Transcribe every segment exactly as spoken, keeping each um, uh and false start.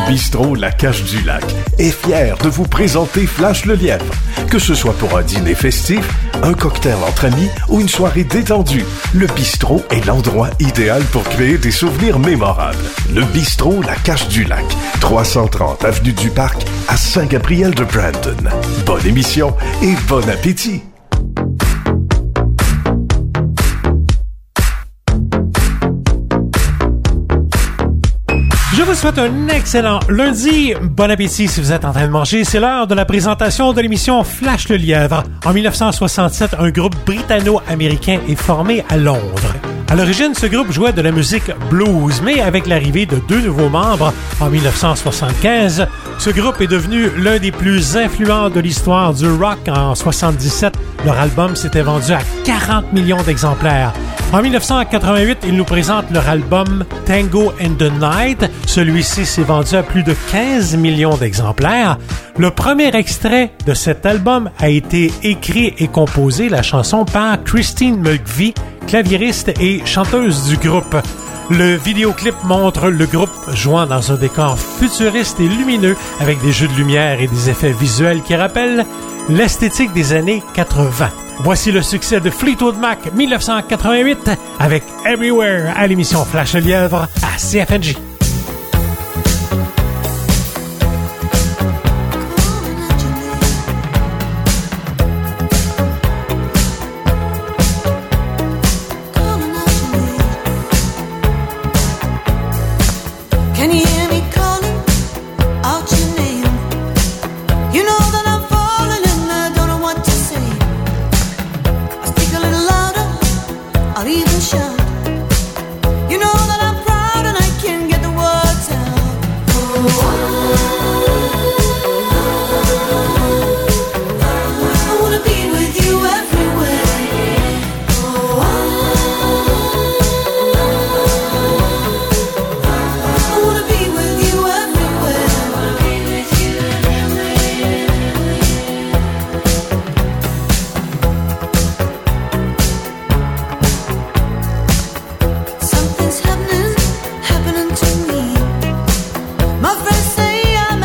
bistrot La Cache du Lac est fier de vous présenter Flash le Lièvre. Que ce soit pour un dîner festif, un cocktail entre amis ou une soirée détendue, le bistrot est l'endroit idéal pour créer des souvenirs mémorables. Le bistrot La Cache du Lac, trois cent trente avenue du Parc à Saint-Gabriel-de-Brandon. Bonne émission et bon appétit! Je vous souhaite un excellent lundi. Bon appétit si vous êtes en train de manger. C'est l'heure de la présentation de l'émission Flash le Lièvre. En dix-neuf cent soixante-sept, un groupe britanno-américain est formé à Londres. À l'origine, ce groupe jouait de la musique blues, mais avec l'arrivée de deux nouveaux membres en dix-neuf cent soixante-quinze, ce groupe est devenu l'un des plus influents de l'histoire du rock. En soixante-dix-sept, leur album s'était vendu à quarante millions d'exemplaires. En dix-neuf cent quatre-vingt-huit, ils nous présentent leur album Tango in the Night. Celui-ci s'est vendu à plus de quinze millions d'exemplaires. Le premier extrait de cet album a été écrit et composé, la chanson, par Christine McVie, claviériste et chanteuse du groupe. Le vidéoclip montre le groupe jouant dans un décor futuriste et lumineux avec des jeux de lumière et des effets visuels qui rappellent l'esthétique des années quatre-vingts. Voici le succès de Fleetwood Mac dix-neuf cent quatre-vingt-huit avec Everywhere à l'émission Flash le Lièvre à C F N J. Something's happening, happening to me. My friends say I'm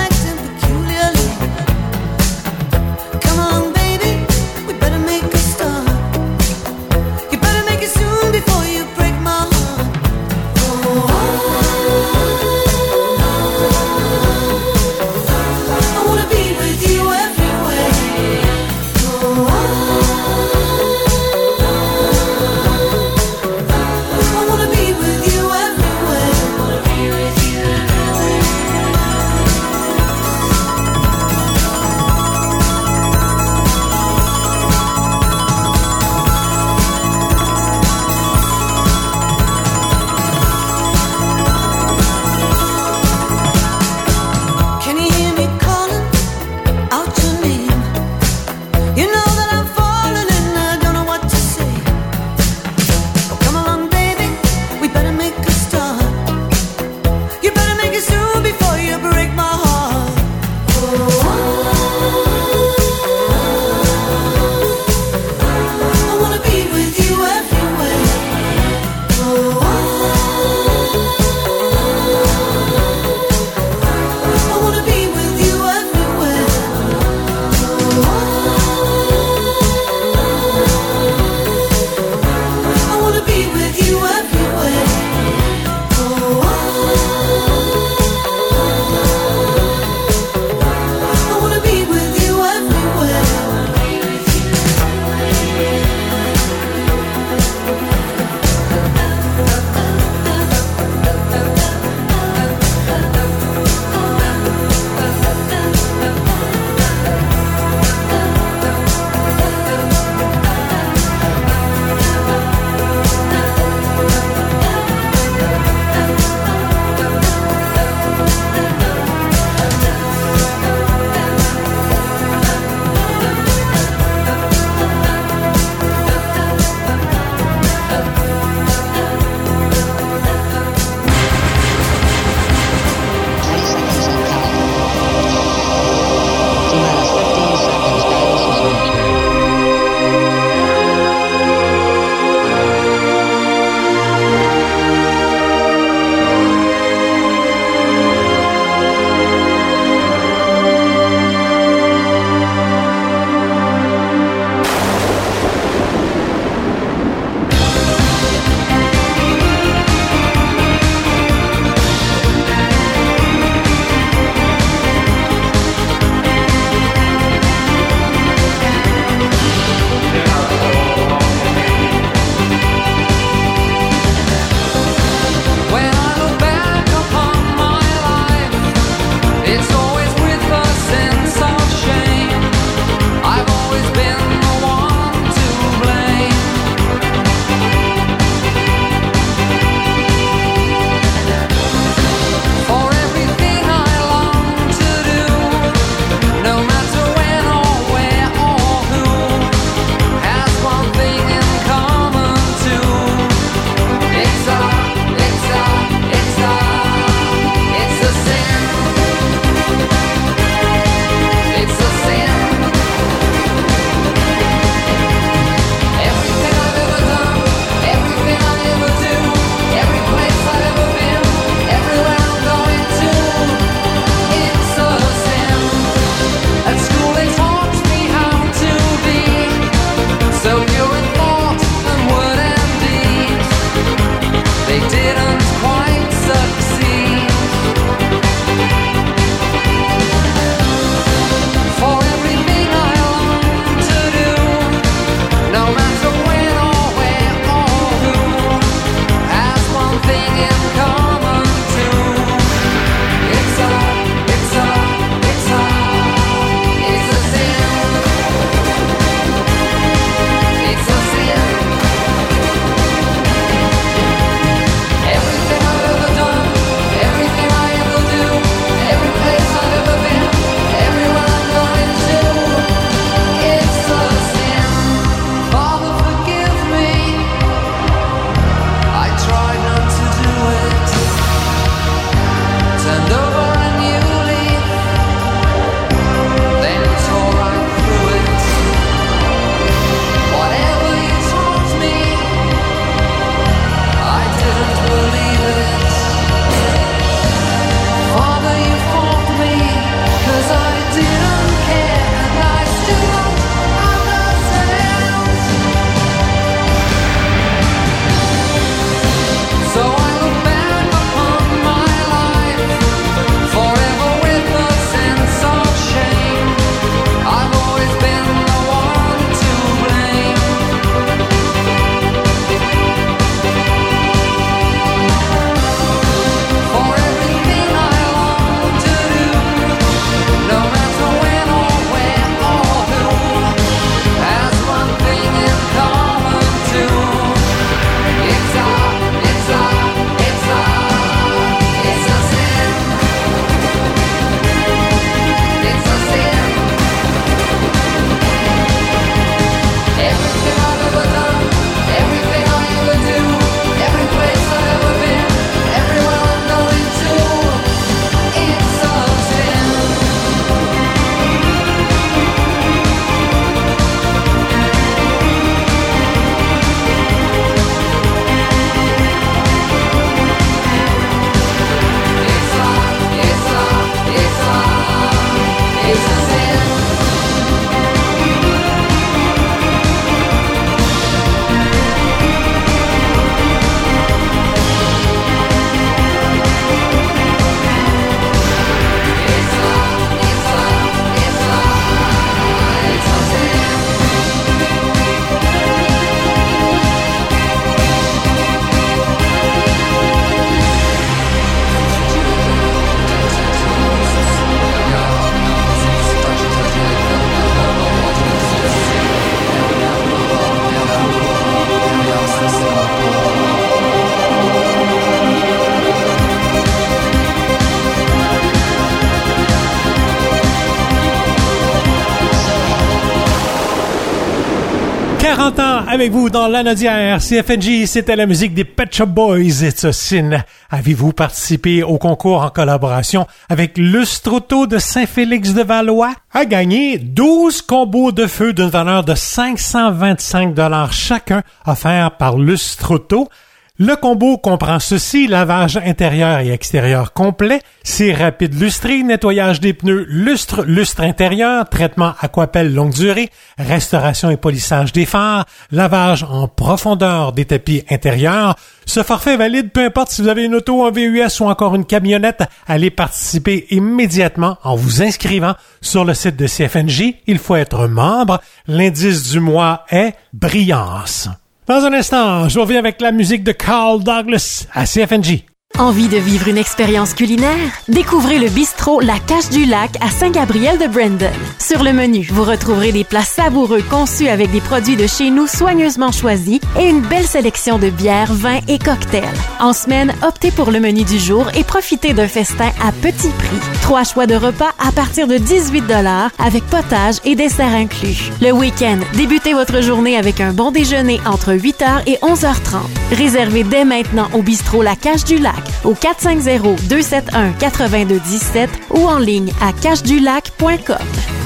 trente ans avec vous dans l'Anodière. C F N J, c'était la musique des Pet Shop Boys. It's a Sin. Avez-vous participé au concours en collaboration avec Lustroto de Saint-Félix-de-Valois? A gagné douze combos de feu d'une valeur de cinq cent vingt-cinq dollars chacun, offerts par Lustroto. Le combo comprend ceci: lavage intérieur et extérieur complet, cire rapide lustrée, nettoyage des pneus lustre, lustre intérieur, traitement aquapelle longue durée, restauration et polissage des phares, lavage en profondeur des tapis intérieurs. Ce forfait est valide peu importe si vous avez une auto, un V U S ou encore une camionnette. Allez participer immédiatement en vous inscrivant sur le site de C F N J. Il faut être membre. L'indice du mois est Brillance. Dans un instant, je reviens avec la musique de Carl Douglas à C F N J. Envie de vivre une expérience culinaire? Découvrez le bistrot La Cache du Lac à Saint-Gabriel-de-Brandon. Sur le menu, vous retrouverez des plats savoureux conçus avec des produits de chez nous soigneusement choisis et une belle sélection de bières, vins et cocktails. En semaine, optez pour le menu du jour et profitez d'un festin à petit prix. Trois choix de repas à partir de dix-huit dollars avec potage et dessert inclus. Le week-end, débutez votre journée avec un bon déjeuner entre huit heures et onze heures trente. Réservez dès maintenant au bistrot La Cache du Lac au quatre cinq zéro, deux sept un, huit deux un sept ou en ligne à cache du lac point com.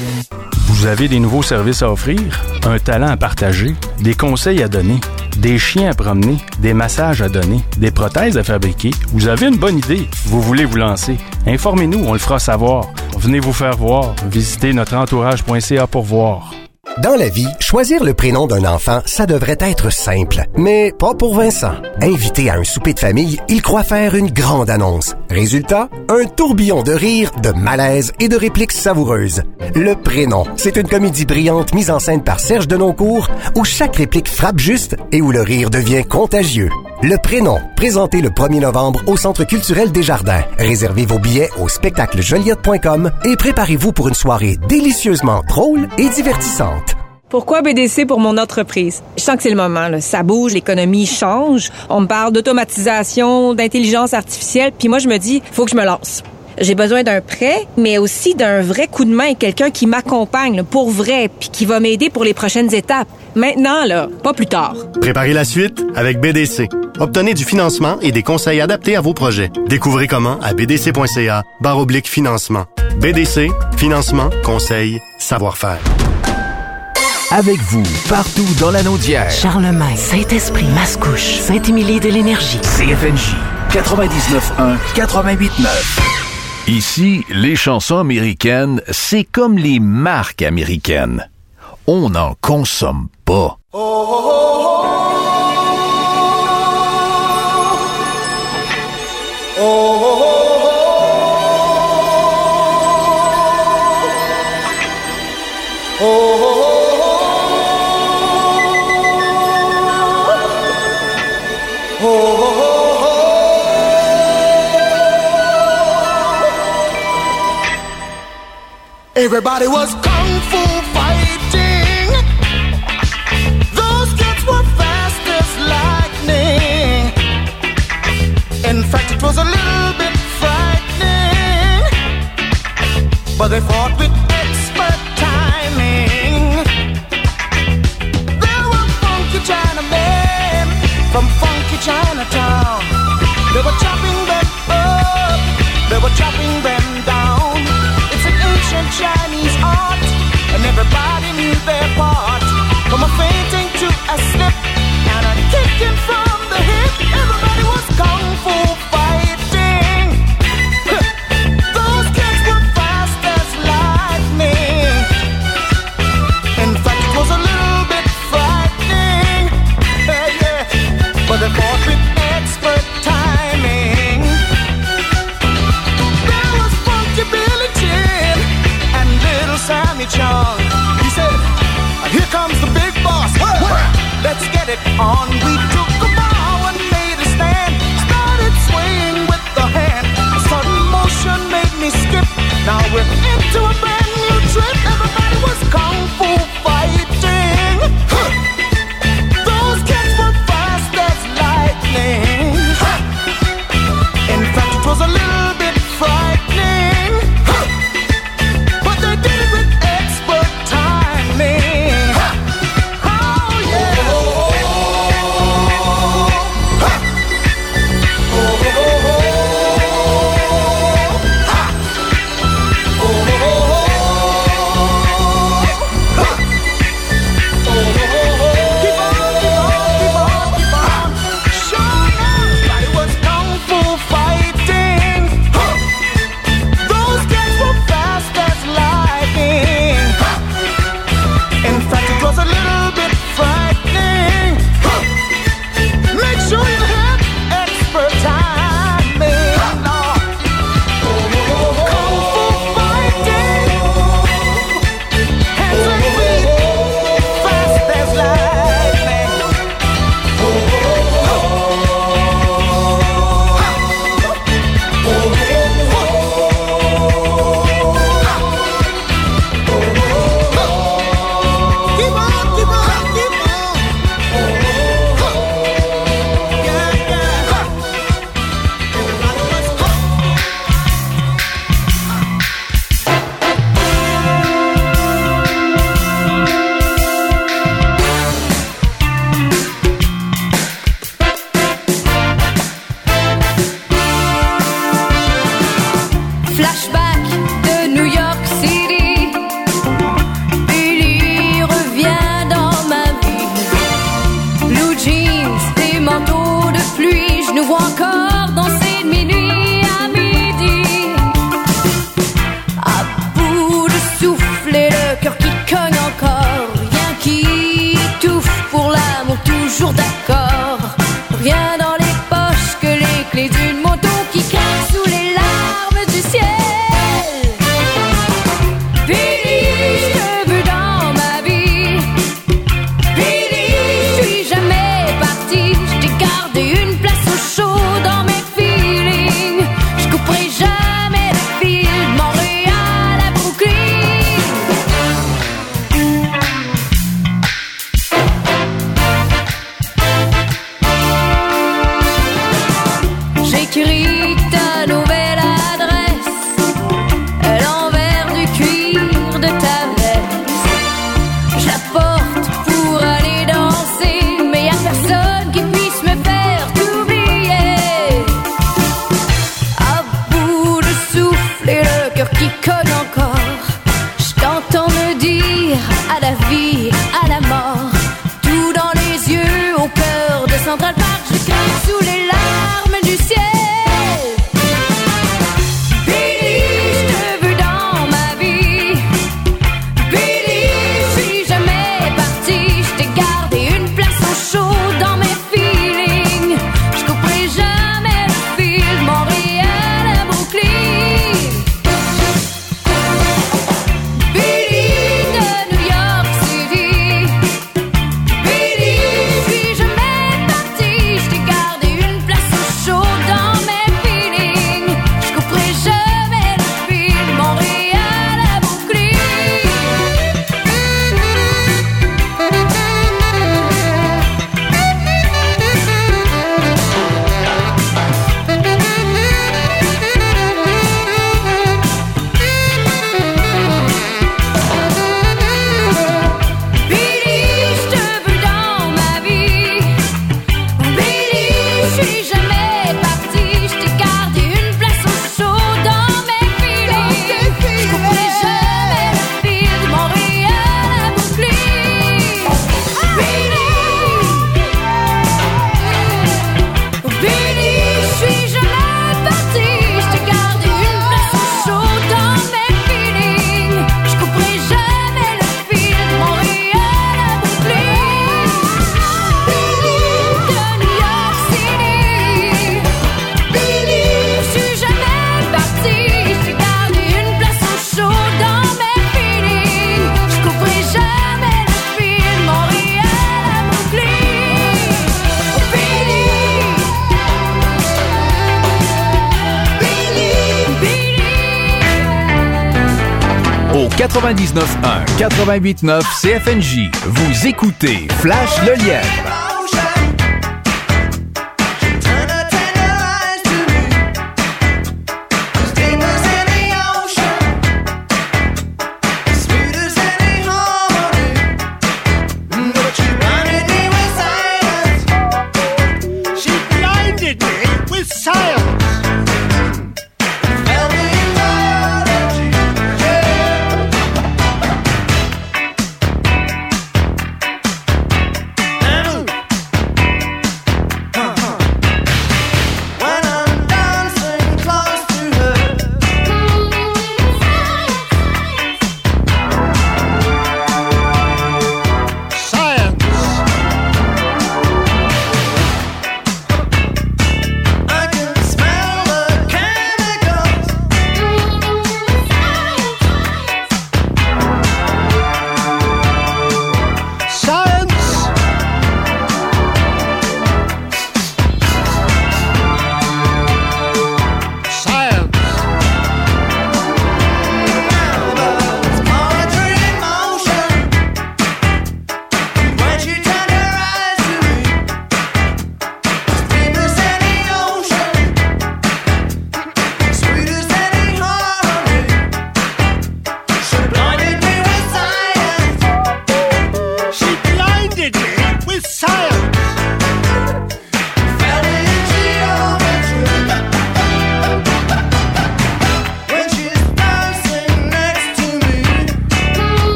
Vous avez des nouveaux services à offrir, un talent à partager, des conseils à donner, des chiens à promener, des massages à donner, des prothèses à fabriquer. Vous avez une bonne idée, vous voulez vous lancer. Informez-nous, on le fera savoir. Venez vous faire voir. Visitez notre entourage point c a pour voir. Dans la vie, choisir le prénom d'un enfant, ça devrait être simple. Mais pas pour Vincent. Invité à un souper de famille, il croit faire une grande annonce. Résultat, un tourbillon de rire, de malaise et de répliques savoureuses. Le prénom, c'est une comédie brillante mise en scène par Serge Denoncourt, où chaque réplique frappe juste et où le rire devient contagieux. Le prénom, présenté le premier novembre au Centre culturel des Jardins. Réservez vos billets au spectacle joliette point com et préparez-vous pour une soirée délicieusement drôle et divertissante. Pourquoi B D C pour mon entreprise? Je sens que c'est le moment, là. Ça bouge, l'économie change. On me parle d'automatisation, d'intelligence artificielle, puis moi je me dis, faut que je me lance. J'ai besoin d'un prêt, mais aussi d'un vrai coup de main, quelqu'un qui m'accompagne là, pour vrai, puis qui va m'aider pour les prochaines étapes. Maintenant, là, pas plus tard. Préparez la suite avec B D C. Obtenez du financement et des conseils adaptés à vos projets. Découvrez comment à b d c point c a barre oblique financement. B D C, financement, conseil, savoir-faire. Avec vous, partout dans l'Anodière. Charlemagne, Saint-Esprit, Mascouche, Saint-Émilie de l'Énergie. C F N J, quatre-vingt-dix-neuf un, quatre-vingt-huit neuf. Ici, les chansons américaines, c'est comme les marques américaines. On n'en consomme pas. Oh, oh, oh, oh. Oh, oh, oh. Everybody was kung fu fighting. Those kids were fast as lightning. In fact, it was a little bit frightening, but they fought with expert timing. There were funky Chinamen from funky Chinatown. They were chopping them up, they were chopping them down. Ancient Chinese art, and everybody knew their part. From a fainting to a slip, and a kicking from the hip. Everybody was kung fu fighting. Those kids were fast as lightning. In fact, it was a little bit frightening. Yeah, yeah. But they fought with expert timing. There was funky Billy Jim, Sammy Chung. He said, here comes the big boss. Let's get it on. We took a bow and made a stand. Started swaying with the hand. A sudden motion made me skip. Now we're into a brand new trip. Everybody was kung fu fighting. Those kids were fast as lightning. In fact, it was a little bit frightening. But they did it with expert timing. Oh yeah. cœur qui cogne encore. Je t'entends me dire à la vie, à la mort, tout dans les yeux, au cœur de Central Park. Je crie sous les larmes du ciel. quatre-vingt-dix-neuf un, quatre-vingt-huit neuf C F N J. Vous écoutez Flash le Lièvre.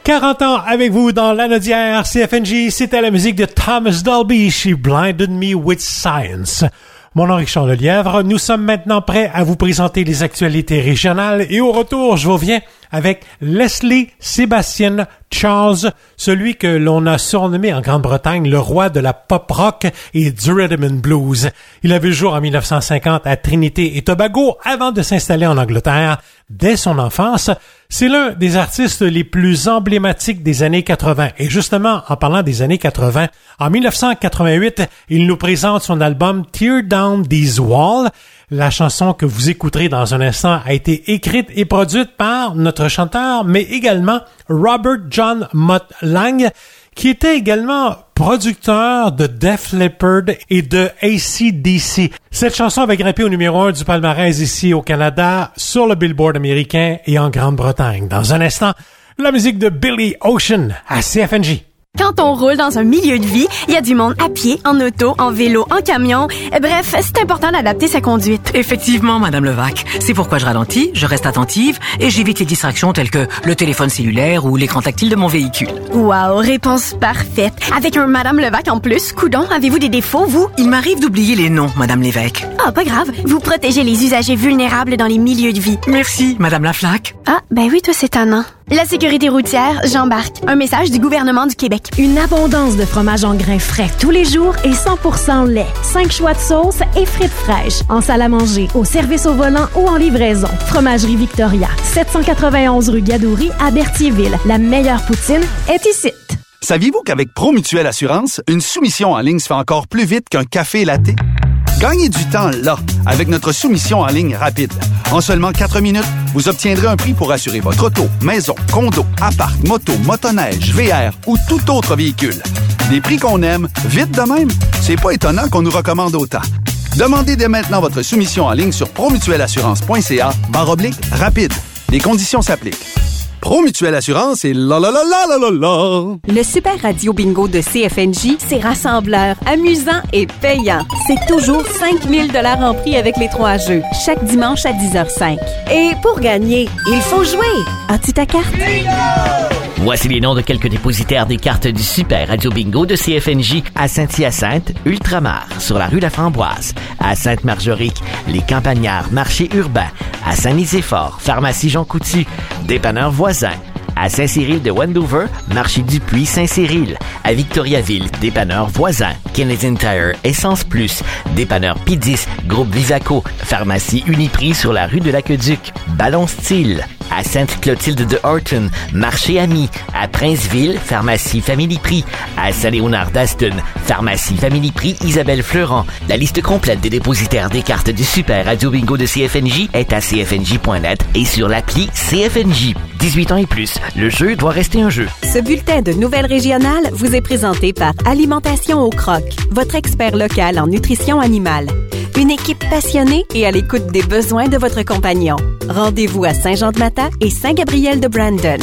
quarante ans avec vous dans l'Anodière C F N J, c'était la musique de Thomas Dolby, She Blinded Me With Science. Mon nom est Richard Lelièvre, nous sommes maintenant prêts à vous présenter les actualités régionales et au retour, je reviens avec Leslie Sébastien Charles, celui que l'on a surnommé en Grande-Bretagne le roi de la pop rock et du rhythm and blues. Il a vu le jour en dix-neuf cent cinquante à Trinité et Tobago avant de s'installer en Angleterre. Dès son enfance, c'est l'un des artistes les plus emblématiques des années quatre-vingt. Et justement, en parlant des années quatre-vingt, en dix-neuf cent quatre-vingt-huit, il nous présente son album Tear Down These Walls. La chanson que vous écouterez dans un instant a été écrite et produite par notre chanteur, mais également Robert John Mutt Lange, qui était également producteur de Def Leppard et de A C D C. Cette chanson avait grimpé au numéro un du palmarès ici au Canada, sur le Billboard américain et en Grande-Bretagne. Dans un instant, la musique de Billy Ocean à C F N J. Quand on roule dans un milieu de vie, il y a du monde à pied, en auto, en vélo, en camion. Bref, c'est important d'adapter sa conduite. Effectivement, Madame Levac. C'est pourquoi je ralentis, je reste attentive et j'évite les distractions telles que le téléphone cellulaire ou l'écran tactile de mon véhicule. Wow, réponse parfaite. Avec un Madame Levac en plus, coudon, avez-vous des défauts, vous? Il m'arrive d'oublier les noms, Madame Lévesque. Ah, pas grave. Vous protégez les usagers vulnérables dans les milieux de vie. Merci, Madame Laflaque. Ah, ben oui, toi, c'est tannant. La sécurité routière, j'embarque. Un message du gouvernement du Québec. Une abondance de fromage en grains frais tous les jours et cent pour cent lait. Cinq choix de sauces et frites fraîches. En salle à manger, au service au volant ou en livraison. Fromagerie Victoria. sept cent quatre-vingt-onze rue Gadouri à Berthierville. La meilleure poutine est ici. Saviez-vous qu'avec ProMutuelle Assurance, une soumission en ligne se fait encore plus vite qu'un café latte? Gagnez du temps là, avec notre soumission en ligne rapide. En seulement quatre minutes, vous obtiendrez un prix pour assurer votre auto, maison, condo, appart, moto, motoneige, V R ou tout autre véhicule. Des prix qu'on aime, vite de même, c'est pas étonnant qu'on nous recommande autant. Demandez dès maintenant votre soumission en ligne sur promutuelleassurance.ca barre oblique rapide. Les conditions s'appliquent. ProMutuelle Assurance et la la la la la la la. Le Super Radio Bingo de C F N J, c'est rassembleur, amusant et payant. C'est toujours cinq mille dollars en prix avec les trois jeux, chaque dimanche à dix heures cinq. Et pour gagner, il faut jouer. As-tu ta carte? Voici les noms de quelques dépositaires des cartes du Super Radio Bingo de C F N J à Saint-Hyacinthe, Ultramar, sur la rue La Framboise, à Sainte-Marguerite, les Campagnards, marché urbain, à Saint-Nicéphore, pharmacie Jean Coutu, dépanneur voisin, à Saint-Cyril de Wendover, marché Dupuis Saint-Cyril, à Victoriaville, dépanneur voisin, Canadian Tire, Essence Plus, dépanneur P dix, groupe Vivaco, pharmacie Uniprix sur la rue de l'Aqueduc, Ballon Style, à Sainte-Clotilde de Horton, marché Ami, à Princeville, pharmacie Family Prix, à Saint-Léonard d'Aston, pharmacie Family Prix Isabelle Fleurant. La liste complète des dépositaires des cartes du Super Radio Bingo de C F N J est à c f n j point net et sur l'appli C F N J. dix-huit ans et plus, le jeu doit rester un jeu. Ce bulletin de nouvelles régionales vous est présenté par Alimentation au Croc, votre expert local en nutrition animale. Une équipe passionnée et à l'écoute des besoins de votre compagnon. Rendez-vous à Saint-Jean-de-Mata et Saint-Gabriel-de-Brandon.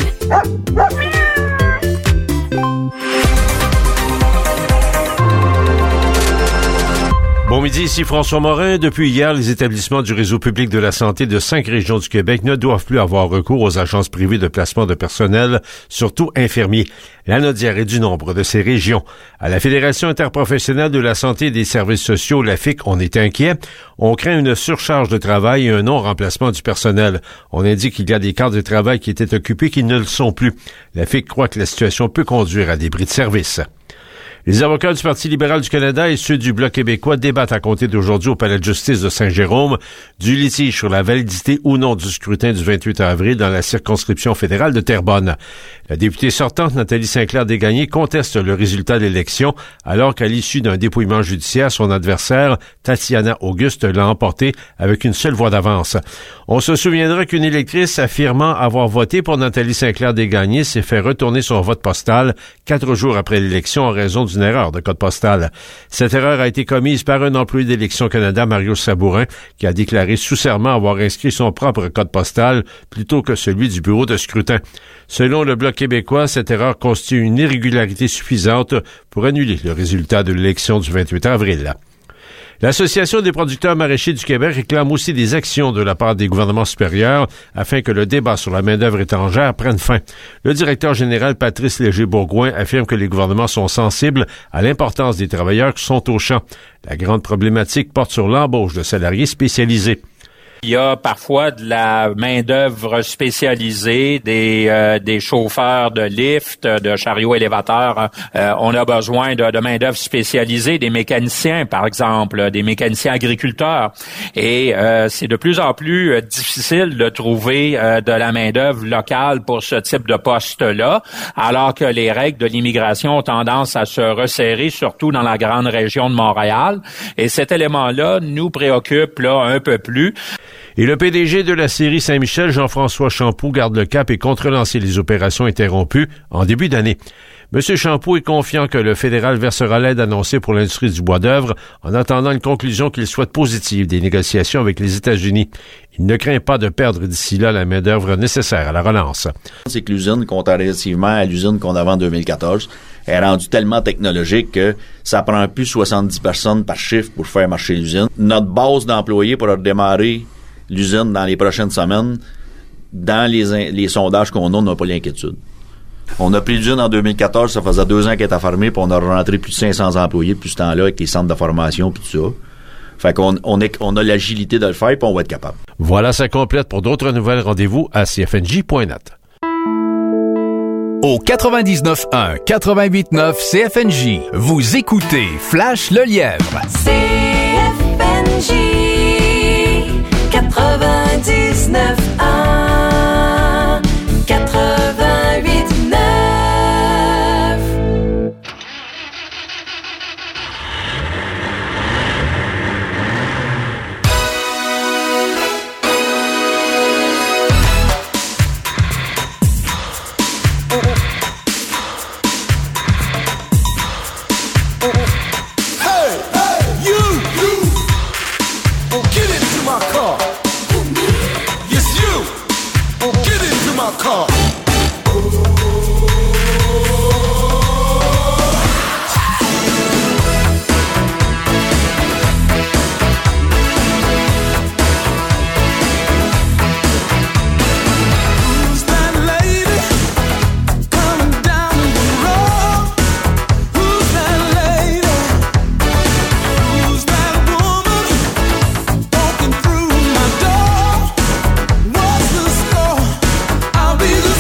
Bon midi, ici François Morin. Depuis hier, les établissements du réseau public de la santé de cinq régions du Québec ne doivent plus avoir recours aux agences privées de placement de personnel, surtout infirmiers. L'Anodière est du nombre de ces régions. À la Fédération interprofessionnelle de la santé et des services sociaux, la F I C, on est inquiet. On craint une surcharge de travail et un non-remplacement du personnel. On indique qu'il y a des cadres de travail qui étaient occupés qui ne le sont plus. La F I C croit que la situation peut conduire à des bris de service. Les avocats du Parti libéral du Canada et ceux du Bloc québécois débattent à compter d'aujourd'hui au Palais de justice de Saint-Jérôme du litige sur la validité ou non du scrutin du vingt-huit avril dans la circonscription fédérale de Terrebonne. La députée sortante, Nathalie Sinclair-Desgagnés, conteste le résultat de l'élection alors qu'à l'issue d'un dépouillement judiciaire, son adversaire, Tatiana Auguste, l'a emporté avec une seule voix d'avance. On se souviendra qu'une électrice affirmant avoir voté pour Nathalie Sinclair-Desgagnés s'est fait retourner son vote postal quatre jours après l'élection en raison d'une erreur de code postal. Cette erreur a été commise par un employé d'Élections Canada, Mario Sabourin, qui a déclaré sous serment avoir inscrit son propre code postal plutôt que celui du bureau de scrutin. Selon le Bloc québécois, cette erreur constitue une irrégularité suffisante pour annuler le résultat de l'élection du vingt-huit avril. L'Association des producteurs maraîchers du Québec réclame aussi des actions de la part des gouvernements supérieurs afin que le débat sur la main-d'œuvre étrangère prenne fin. Le directeur général Patrice Léger-Bourgouin affirme que les gouvernements sont sensibles à l'importance des travailleurs qui sont au champ. La grande problématique porte sur l'embauche de salariés spécialisés. Il y a parfois de la main-d'œuvre spécialisée, des euh, des chauffeurs de lift, de chariots élévateurs. Euh, on a besoin de, de main-d'œuvre spécialisée, des mécaniciens, par exemple, des mécaniciens agriculteurs. Et euh, c'est de plus en plus euh, difficile de trouver euh, de la main-d'œuvre locale pour ce type de poste-là, alors que les règles de l'immigration ont tendance à se resserrer, surtout dans la grande région de Montréal. Et cet élément-là nous préoccupe là un peu plus. Et le P D G de la scierie Saint-Michel, Jean-François Champoux, garde le cap et compte relancer les opérations interrompues en début d'année. M. Champoux est confiant que le fédéral versera l'aide annoncée pour l'industrie du bois d'œuvre en attendant une conclusion qu'il souhaite positive des négociations avec les États-Unis. Il ne craint pas de perdre d'ici là la main-d'œuvre nécessaire à la relance. C'est que l'usine, comparativement à l'usine qu'on avait en deux mille quatorze, est rendue tellement technologique que ça prend plus soixante-dix personnes par chiffre pour faire marcher l'usine. Notre base d'employés pour redémarrer l'usine dans les prochaines semaines, dans les, les sondages qu'on a, on n'a pas l'inquiétude. On a pris l'usine en deux mille quatorze, ça faisait deux ans qu'elle était fermée, puis on a rentré plus de cinq cents employés depuis ce temps-là avec les centres de formation puis tout ça. Fait qu'on on, est, on a l'agilité de le faire, puis on va être capable. Voilà, ça complète. Pour d'autres nouvelles, rendez-vous à c f n j point net. Au quatre-vingt-dix-neuf un, quatre-vingt-huit neuf C F N J, vous écoutez Flash le Lièvre. C F N J quatre-vingt-dix-neuf un, quatre-vingt-huit neuf. Car. I'll be the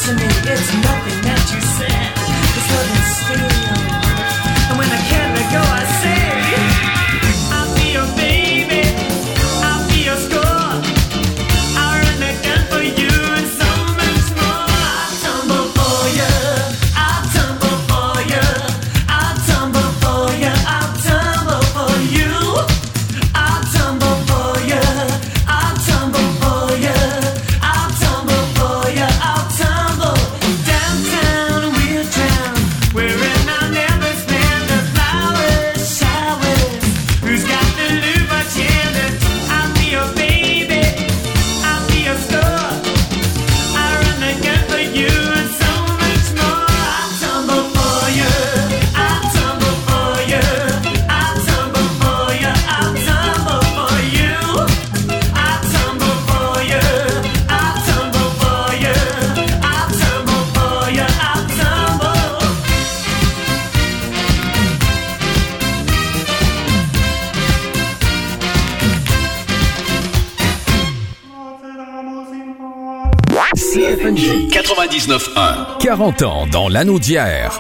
to me, it's nothing that you said. It's nothing still. And when I can't let go, I say, I'll be your baby, I'll be your score. I'll run the gun for you and so much more. I'll tumble for you, I'll tumble for you, I'll tumble for you, I'll tumble for you. I'll tumble for you, I'll tumble for you, I'll tumble for you, I'll tumble. Downtown we'll drown, we're in our never stand. The flowers, showers, who's got the lube or chandler? I'll be your baby, I'll be your star. I'll run the gun for you and so much more. I'll tumble for you, I'll tumble for you, I'll tumble for you, I'll tumble for you. I'll tumble for you, I'll tumble for you, I'll tumble for you, I'll tumble. C F N J quatre-vingt-dix-neuf un. quarante ans dans l'anneau d'hier.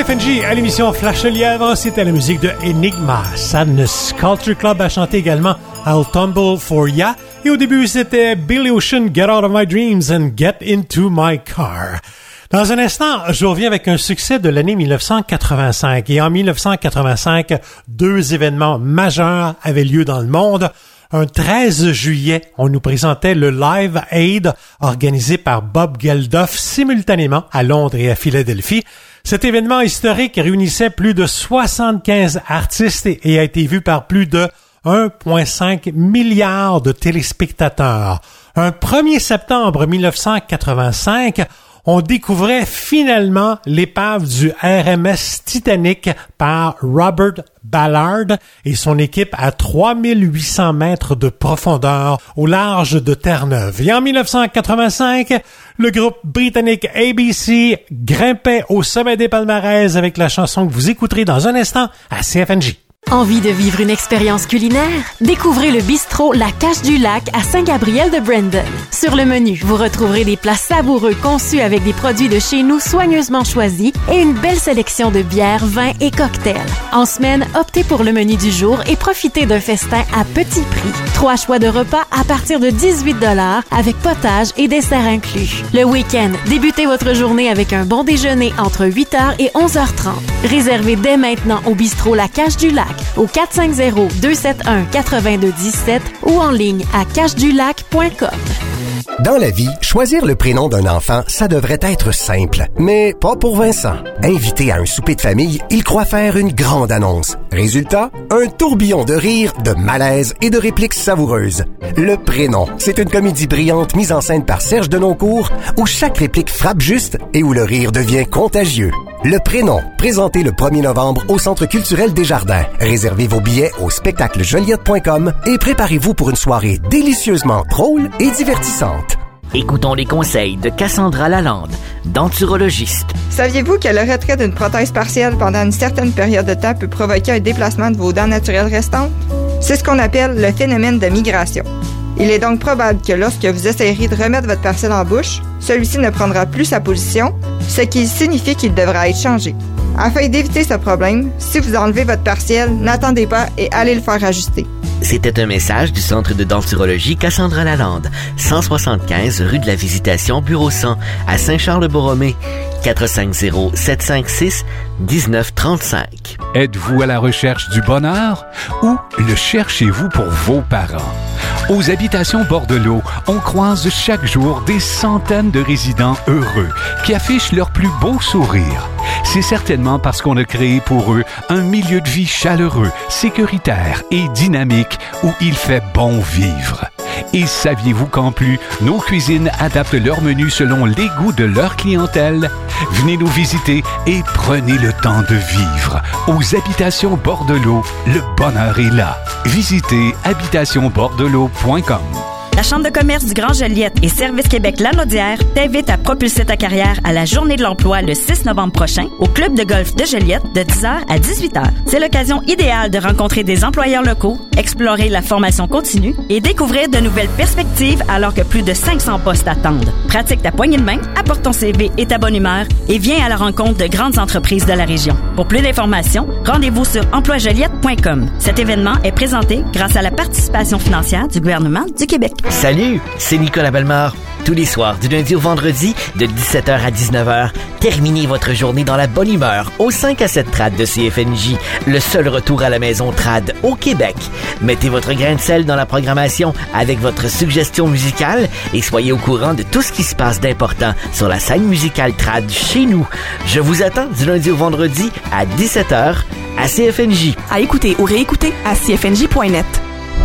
F N J à l'émission Flash le Lièvre, c'était la musique de Enigma. Sadness Culture Club a chanté également I'll Tumble for Ya. Et au début, c'était Billy Ocean, Get Out of My Dreams and Get Into My Car. Dans un instant, je reviens avec un succès de l'année mille neuf cent quatre-vingt-cinq. Et en mille neuf cent quatre-vingt-cinq, deux événements majeurs avaient lieu dans le monde. Un treize juillet, on nous présentait le Live Aid organisé par Bob Geldof simultanément à Londres et à Philadelphie. Cet événement historique réunissait plus de soixante-quinze artistes et a été vu par plus de un virgule cinq milliard de téléspectateurs. Un premier septembre mille neuf cent quatre-vingt-cinq, on découvrait finalement l'épave du R M S Titanic par Robert Ballard et son équipe à trois mille huit cents mètres de profondeur au large de Terre-Neuve. Et en mille neuf cent quatre-vingt-cinq, le groupe britannique A B C grimpait au sommet des palmarès avec la chanson que vous écouterez dans un instant à C F N J. Envie de vivre une expérience culinaire? Découvrez le bistrot La Cache du Lac à Saint-Gabriel-de-Brandon. Sur le menu, vous retrouverez des plats savoureux conçus avec des produits de chez nous soigneusement choisis et une belle sélection de bières, vins et cocktails. En semaine, optez pour le menu du jour et profitez d'un festin à petit prix. Trois choix de repas à partir de dix-huit dollars avec potage et dessert inclus. Le week-end, débutez votre journée avec un bon déjeuner entre huit heures et onze heures trente. Réservez dès maintenant au bistrot La Cache du Lac au quatre cinq zéro, deux sept un, huit deux un sept ou en ligne à cache du lac point com. Dans la vie, choisir le prénom d'un enfant, ça devrait être simple. Mais pas pour Vincent. Invité à un souper de famille, il croit faire une grande annonce. Résultat, un tourbillon de rire, de malaise et de répliques savoureuses. Le prénom, c'est une comédie brillante mise en scène par Serge Denoncourt, où chaque réplique frappe juste et où le rire devient contagieux. Le prénom, présenté le premier novembre au Centre culturel Desjardins. Réservez vos billets au spectacle joliette point com et préparez-vous pour une soirée délicieusement drôle et divertissante. Écoutons les conseils de Cassandra Lalande, denturologiste. Saviez-vous que le retrait d'une prothèse partielle pendant une certaine période de temps peut provoquer un déplacement de vos dents naturelles restantes? C'est ce qu'on appelle le phénomène de migration. Il est donc probable que lorsque vous essayerez de remettre votre partiel en bouche, celui-ci ne prendra plus sa position, ce qui signifie qu'il devra être changé. Afin d'éviter ce problème, si vous enlevez votre partiel, n'attendez pas et allez le faire ajuster. C'était un message du Centre de denturologie Cassandra Lalande, cent soixante-quinze rue de la Visitation, bureau cent, à Saint-Charles-de-Borromée, quatre cinq zéro, sept cinq six, un neuf trois cinq. Êtes-vous à la recherche du bonheur ou le cherchez-vous pour vos parents? Aux Habitations Bordelot, on croise chaque jour des centaines de résidents heureux qui affichent leur plus beau sourire. C'est certainement parce qu'on a créé pour eux un milieu de vie chaleureux, sécuritaire et dynamique où il fait bon vivre. Et saviez-vous qu'en plus, nos cuisines adaptent leur menu selon les goûts de leur clientèle? Venez nous visiter et prenez le temps de vivre. Aux Habitations Bordelot, le bonheur est là. Visitez habitation bordelot point com. La Chambre de commerce du Grand Joliette et Service Québec Lanaudière t'invite à propulser ta carrière à la Journée de l'emploi le six novembre prochain au Club de golf de Joliette de dix heures à dix-huit heures. C'est l'occasion idéale de rencontrer des employeurs locaux, explorer la formation continue et découvrir de nouvelles perspectives alors que plus de cinq cents postes attendent. Pratique ta poignée de main, apporte ton C V et ta bonne humeur et viens à la rencontre de grandes entreprises de la région. Pour plus d'informations, rendez-vous sur emploi joliette point com. Cet événement est présenté grâce à la participation financière du gouvernement du Québec. Salut, c'est Nicolas Bellemare. Tous les soirs, du lundi au vendredi, de dix-sept heures à dix-neuf heures, terminez votre journée dans la bonne humeur au cinq à sept Trad de C F N J, le seul retour à la maison Trad au Québec. Mettez votre grain de sel dans la programmation avec votre suggestion musicale et soyez au courant de tout ce qui se passe d'important sur la scène musicale Trad chez nous. Je vous attends du lundi au vendredi à dix-sept heures à C F N J. À écouter ou réécouter à c f n j point net.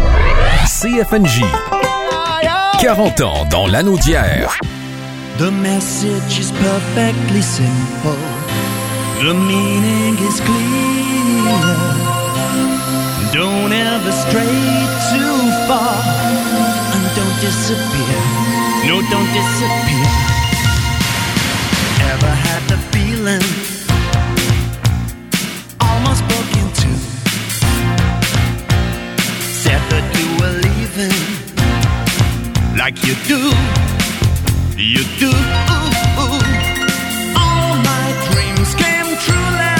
C F N J. quarante ans dans l'Anaudière. The message is perfectly simple. The meaning is clear. Don't ever stray too far. And don't disappear. No, don't disappear. Ever had the feeling almost broke into? Said that you were leaving like you do, you do. All my dreams came true last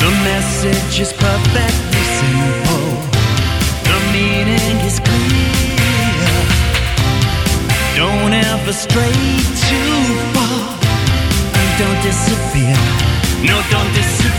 The message is perfectly simple. The meaning is clear. Don't ever stray too far. And don't disappear. No, don't disappear.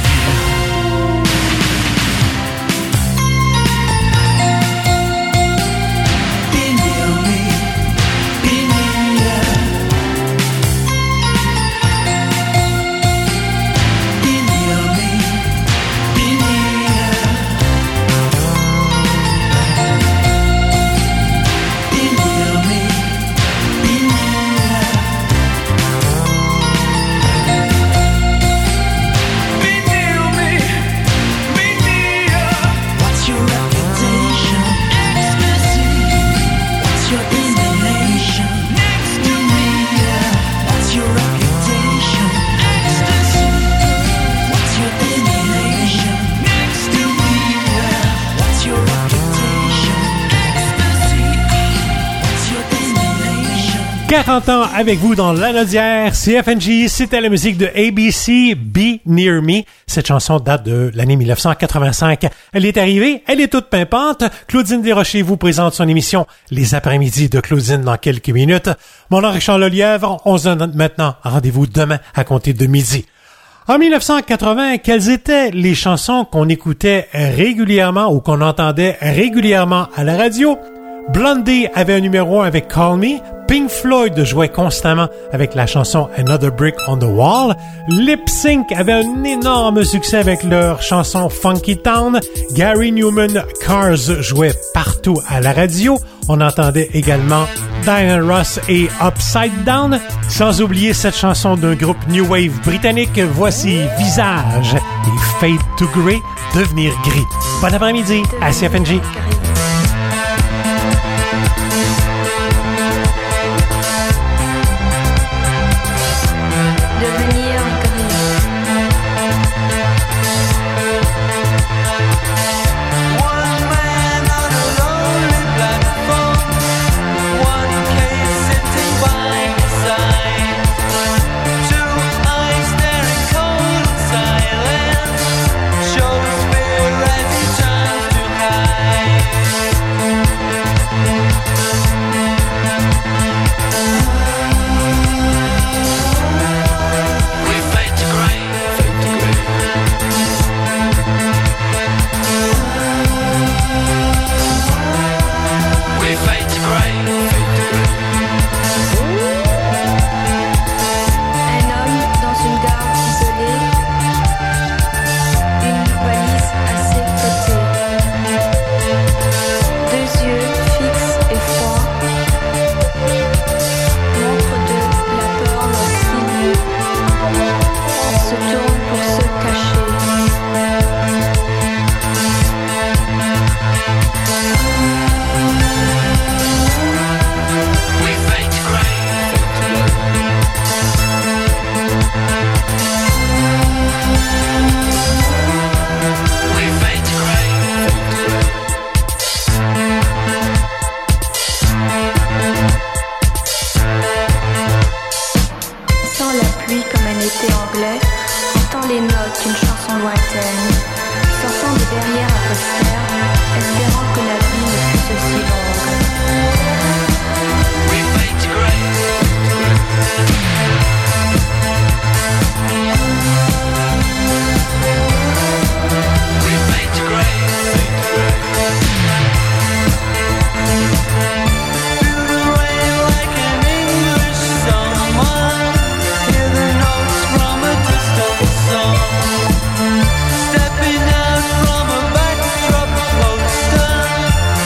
quarante ans avec vous dans l'Anaudière, C F N J, c'était la musique de A B C, Be Near Me. Cette chanson date de l'année mille neuf cent quatre-vingt-cinq. Elle est arrivée, elle est toute pimpante. Claudine Desrochers vous présente son émission Les après-midi de Claudine dans quelques minutes. Mon nom est Richard Lelièvre, on se donne maintenant rendez-vous demain à compter de midi. En mille neuf cent quatre-vingts, quelles étaient les chansons qu'on écoutait régulièrement ou qu'on entendait régulièrement à la radio? Blondie avait un numéro un avec Call Me. Pink Floyd jouait constamment avec la chanson Another Brick on the Wall. Lip Sync avait un énorme succès avec leur chanson Funky Town. Gary Newman Cars jouait partout à la radio. On entendait également Diana Ross et Upside Down. Sans oublier cette chanson d'un groupe New Wave britannique. Voici Visage et Fade to Grey, Devenir gris. Bon après-midi à C F N J.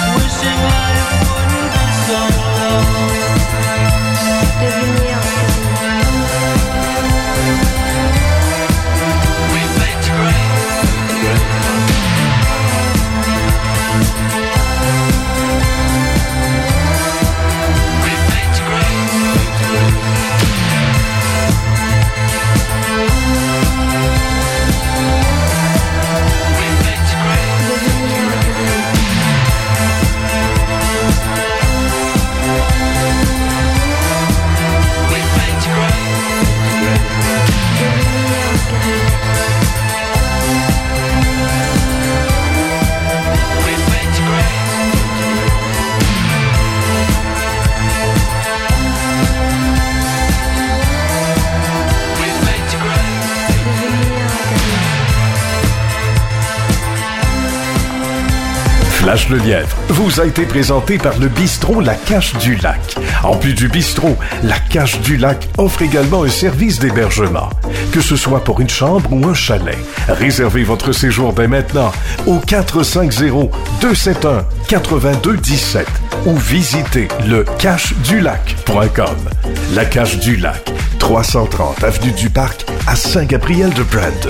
Devenir Flash le Lièvre vous a été présenté par le bistrot La Cache du Lac. En plus du bistrot, La Cache du Lac offre également un service d'hébergement. Que ce soit pour une chambre ou un chalet, réservez votre séjour dès maintenant au quatre cinq zéro, deux sept un, huit deux un sept ou visitez le cache du lac point com. La Cache du Lac, trois cent trente avenue du Parc à Saint-Gabriel-de-Brandon.